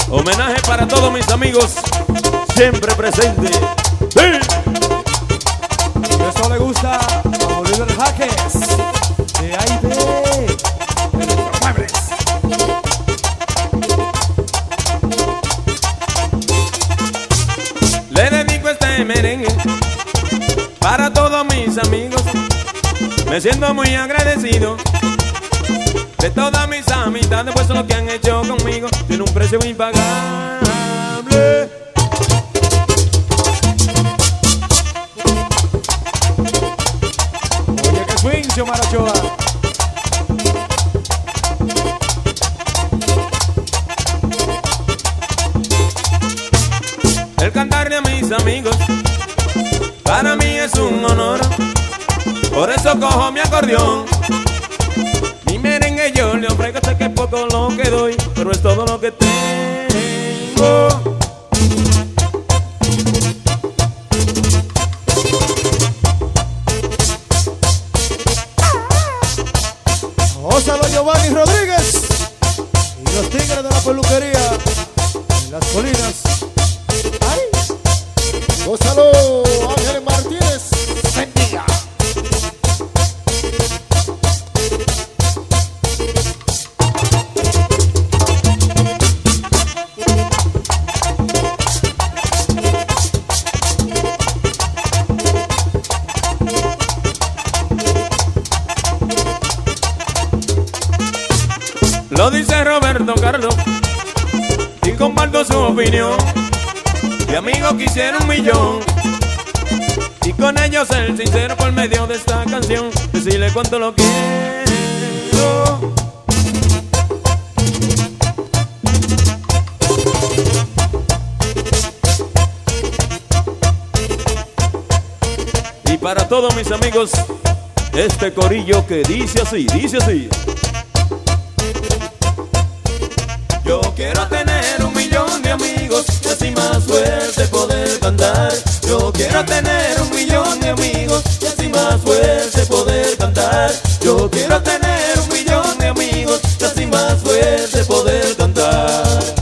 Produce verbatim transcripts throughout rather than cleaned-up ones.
Homenaje para todos mis amigos, siempre presente. ¡Sí! Y eso le gusta a Bolívar Jaques, de ahí de Muebles. Le dedico este merengue para todos mis amigos. Me siento muy agradecido de todas mis amistades, pues lo que han hecho conmigo tiene un precio impagable. Oye, que swing, Xiomara Ochoa. El cantarle a mis amigos para mí es un honor. Por eso cojo mi acordeón, mi merengue yo le ofrezco. Sé que es poco lo que doy, pero es todo lo que tengo. Ósalo Giovanni Rodríguez y los tigres de la peluquería en las colinas. ¡Ay! Gózalo, Ángel Martínez. Bendiga. Lo dice Roberto Carlos y comparto su opinión. Mi amigo quisiera un millón y con ellos ser sincero por medio de esta canción, decirle cuánto lo quiero. Y para todos mis amigos, este corillo que dice así, dice así. Yo quiero tener un millón de amigos y así más fuerte poder cantar. Yo quiero tener un millón de amigos y así más fuerte poder cantar. Yo quiero tener un millón de amigos y así más fuerte poder cantar.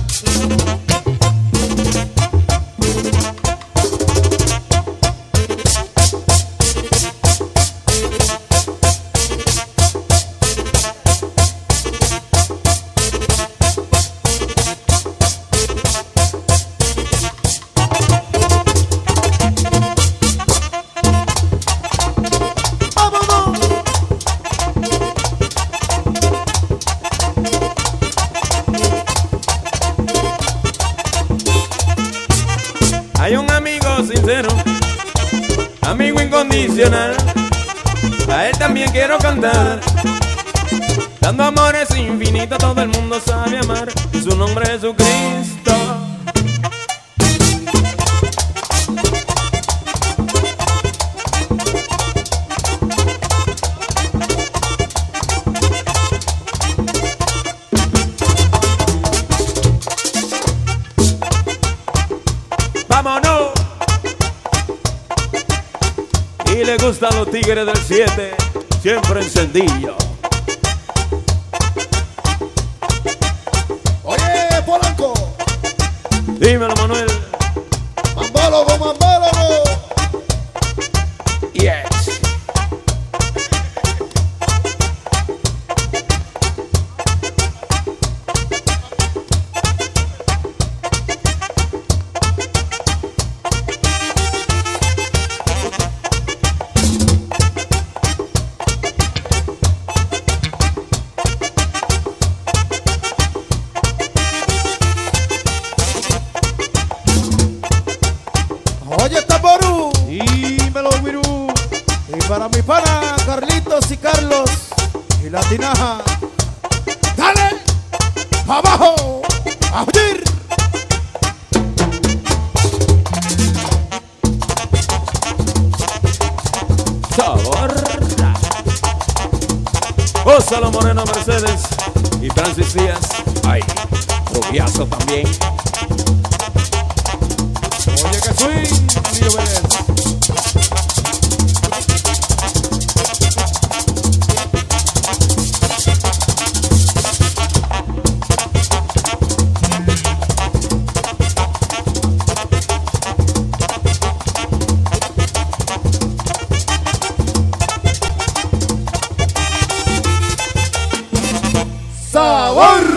Hay un amigo sincero, amigo incondicional, a él también quiero cantar, dando amores infinitos, todo el mundo sabe amar, y su nombre es Jesucristo. ¡Vámonos! Y le gustan los tigres del siete, siempre encendido. Oye, Polanco. Dímelo, Manuel. Mambólogo, mambólogo. Yes. Oye, Tamború, dímelo, Virú. Y para mi pana, Carlitos y Carlos y la tinaja. ¡Dale! ¡Abajo! ¡A huir! Sabor. Ósalo Moreno Mercedes y Francis Díaz. Ay, rubiazo también. Oye, que swing, Lío Vélez. sabor.